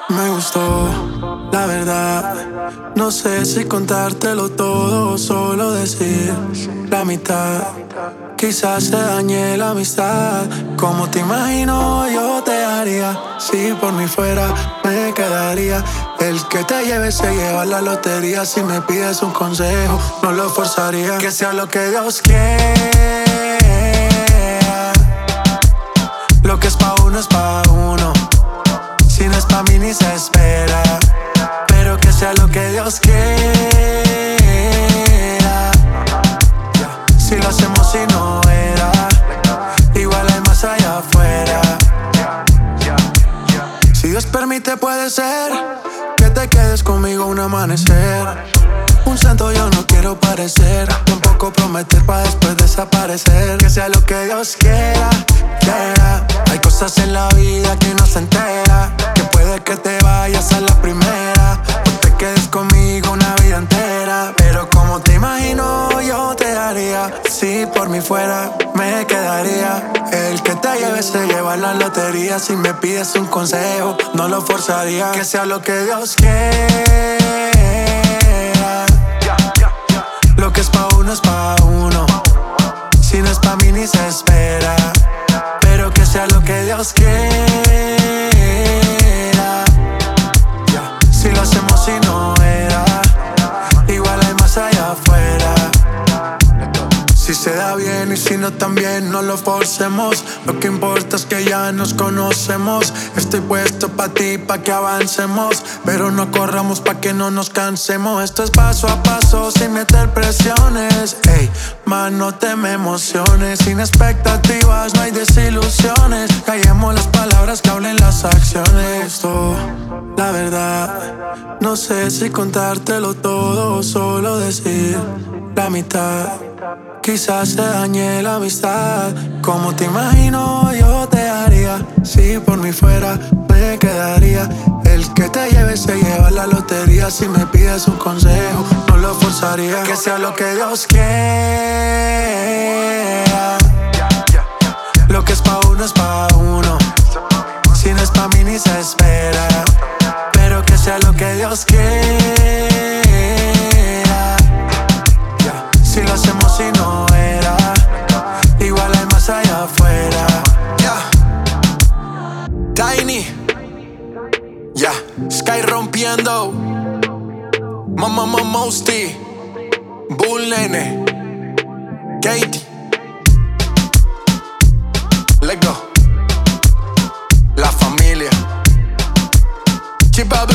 Me gustó, la verdad. No sé si contártelo todo o solo decir la mitad. Quizás se dañe la amistad. Como te imagino yo te haría. Si por mí fuera me quedaría. El que te lleve se lleva la lotería. Si me pides un consejo no lo forzaría. Que sea lo que Dios quiera. Lo que es pa' uno es pa' uno. Si no es pa' mí ni se espera. Pero que sea lo que Dios quiera. Si lo hacemos y no era, igual hay más allá afuera. Si Dios permite puede ser que te quedes conmigo un amanecer. Un santo yo no quiero parecer, tampoco prometer pa' después desaparecer. Que sea lo que Dios quiera, quiera. Hay cosas en la vida que no se entera. Que puede que te vayas a la primera o te quedes conmigo una vida entera. Pero como te imagino yo te haría. Si por mí fuera me quedaría. El que te lleve se lleva la lotería. Si me pides un consejo no lo forzaría. Que sea lo que Dios quiera. Lo que es pa' uno es pa' uno. Si no es pa' mí ni se espera. Pero que sea lo que Dios quiera. Si lo hacemos y no era, igual hay más allá afuera. Si se da bien y si no también no lo forcemos. Lo que importa es que ya nos conocemos. Estoy puesto pa' ti, pa' que avancemos. Pero no corramos pa' que no nos cansemos. Esto es paso a paso sin meter presiones. Ey, man, no te me emociones. Sin expectativas no hay desilusiones. Callemos las palabras que hablen las acciones. Esto, la verdad, no sé si contártelo todo o solo decir la mitad. Quizás se dañe la amistad. Como te imagino yo te haría. Si por mí fuera me quedaría. El que te lleve se lleva la lotería. Si me pides un consejo no lo forzaría. Que sea lo que Dios quiera. Lo que es pa' uno es pa' uno. Si no es pa' mí ni se espera. Pero que sea lo que Dios quiera. Si lo hacemos y no era, igual hay más allá afuera. Tiny, Sky rompiendo. Mosty, Bull Nene, Katie. Let's go. La familia. Chip